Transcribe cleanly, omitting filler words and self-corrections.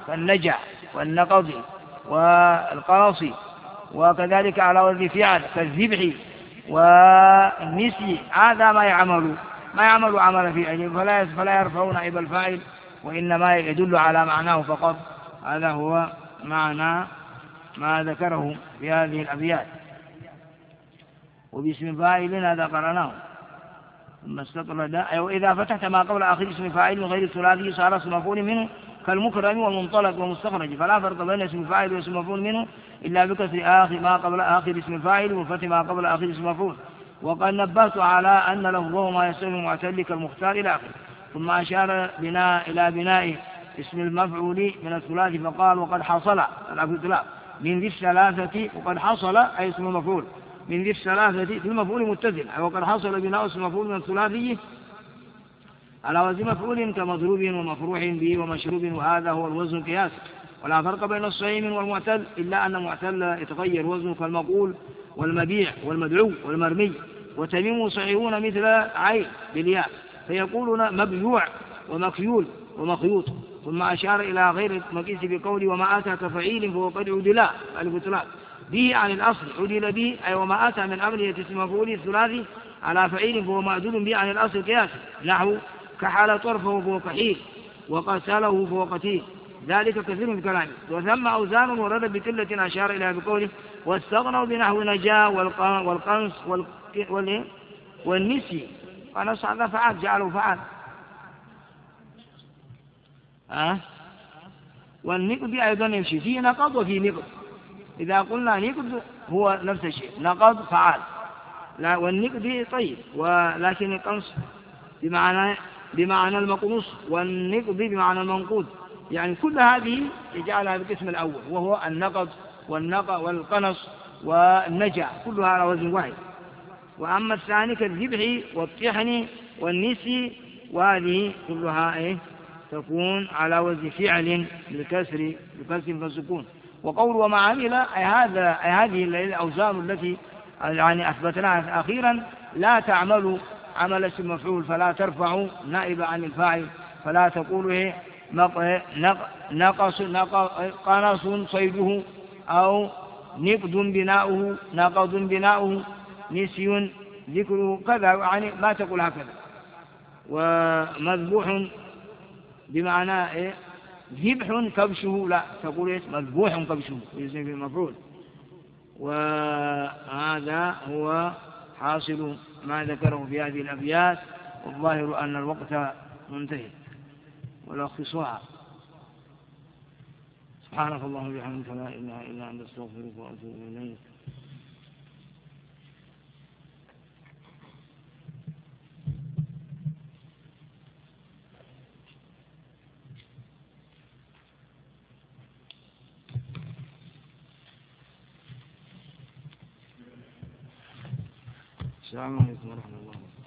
كالنجع والنقض والقرص، وكذلك على وزن فعل كالذبح والنسي. هذا ما يعمل عمل فعل، فلا يرفع نائب الفاعل، وإنما يدل على معناه فقط. هذا هو معنى ما ذكره في هذه الأبيات. وباسم فاعل هذا قرأناه. ثم استطرد وإذا فتحت ما قبل آخر اسم فاعل غير الثلاثي صار اسم مفعول منه كالمكرم والمنطلق والمستخرج، فلا فرق بين اسم فاعل واسم مفعول منه إلا بكسر آخر ما قبل آخر اسم فاعل وفتح ما قبل آخر اسم مفعول. وقد نبهت على أن لفظه ما يستوي المعتل كالمختار إلى آخره. ثم أشار إلى بناء اسم المفعول من الثلاثي فقال وقد حصل من ذي الثلاثة، وقد حصل أي اسم المفعول من ذي الثلاثة في المفعول متصل، وقد حصل بناء اسم المفعول من الثلاثي على وزن مفعول كمضروب ومفروح به ومشروب، وهذا هو الوزن القياسي. ولا فرق بين الصحيح والمعتل إلا أن المعتل يتغير وزنه كالمقول والمبيع والمدعو والمرمي. وتميم صحيحون مثل عين بالياء فيقولون مبيوع ومكيول ومخيوط. ثم أشار إلى غير المقيس بقوله وما آتى كفعيل فهو قد عدلا به عن الأصل، عدل به أي وما آتى من أمرية اسم مفعول الثلاثي على فعيل فهو معدول به عن الأصل قياسا، نحو كحال طرفه فهو كحيل وقتله فهو قتيل، ذلك كثير من كلامه. وثم أوزان ورد بقلة أشار إليها بقوله واستغنوا بنحو نجا والقنص والنسي. قنص هذا فعال جعله فعال. والنقد أيضا يمشي فيه نقض وفيه نقد. إذا قلنا نقد هو نفس الشيء، نقض فعال، لا والنقد طيب، ولكن القنص بمعنى المقنوص والنقد بمعنى المنقود، يعني كل هذه يجعلها بالقسم الأول وهو النقض والقنص والنجع، كلها على وزن واحد. وأما الثاني كالذبح والطحن والنسي، وهذه كلها تكون على وزن فعل بكسر فالسكون. وقول وما عمل أي هذه الأوزان التي يعني أثبتناها أخيرا لا تعمل عمل اسم مفعول، فلا ترفع نائب عن الفاعل، فلا تقول قنص صيده أو نقد بناؤه نقض بناؤه نسي ذكره كذا، يعني ما تقول هكذا. ومذبوح بمعنى ذبح كبشه، لا تقول مذبوح كبشه باسم المفعول. وهذا هو حاصل ما ذكره في هذه الأبيات، والظاهر أن الوقت منتهي ولخصها. سبحانك اللهم وبحمدك لا إله إلا أنت أستغفرك وأتوب إليك. السلام عليكم ورحمة الله.